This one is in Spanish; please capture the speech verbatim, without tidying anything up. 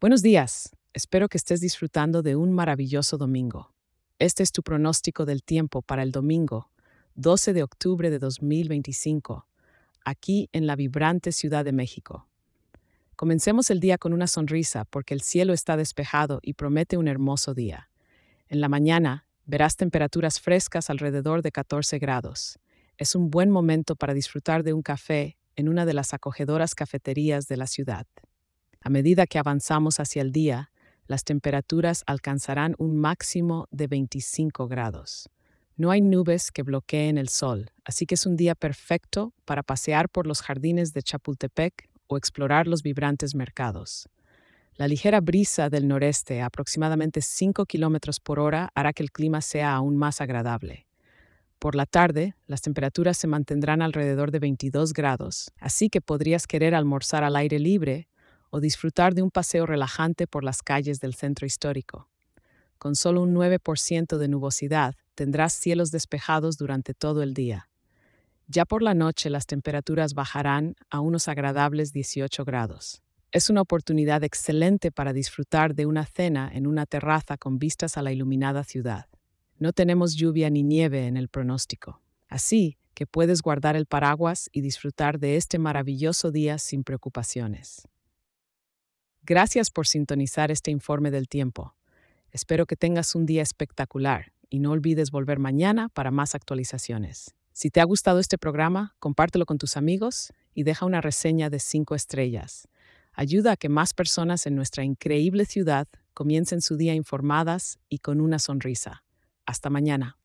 Buenos días. Espero que estés disfrutando de un maravilloso domingo. Este es tu pronóstico del tiempo para el domingo, doce de octubre de dos mil veinticinco, aquí en la vibrante Ciudad de México. Comencemos el día con una sonrisa porque el cielo está despejado y promete un hermoso día. En la mañana verás temperaturas frescas alrededor de catorce grados. Es un buen momento para disfrutar de un café en una de las acogedoras cafeterías de la ciudad. A medida que avanzamos hacia el día, las temperaturas alcanzarán un máximo de veinticinco grados. No hay nubes que bloqueen el sol, así que es un día perfecto para pasear por los jardines de Chapultepec o explorar los vibrantes mercados. La ligera brisa del noreste, a aproximadamente cinco kilómetros por hora, hará que el clima sea aún más agradable. Por la tarde, las temperaturas se mantendrán alrededor de veintidós grados, así que podrías querer almorzar al aire libre o disfrutar de un paseo relajante por las calles del centro histórico. Con solo un nueve por ciento de nubosidad, tendrás cielos despejados durante todo el día. Ya por la noche las temperaturas bajarán a unos agradables dieciocho grados. Es una oportunidad excelente para disfrutar de una cena en una terraza con vistas a la iluminada ciudad. No tenemos lluvia ni nieve en el pronóstico, así que puedes guardar el paraguas y disfrutar de este maravilloso día sin preocupaciones. Gracias por sintonizar este informe del tiempo. Espero que tengas un día espectacular y no olvides volver mañana para más actualizaciones. Si te ha gustado este programa, compártelo con tus amigos y deja una reseña de cinco estrellas. Ayuda a que más personas en nuestra increíble ciudad comiencen su día informadas y con una sonrisa. Hasta mañana.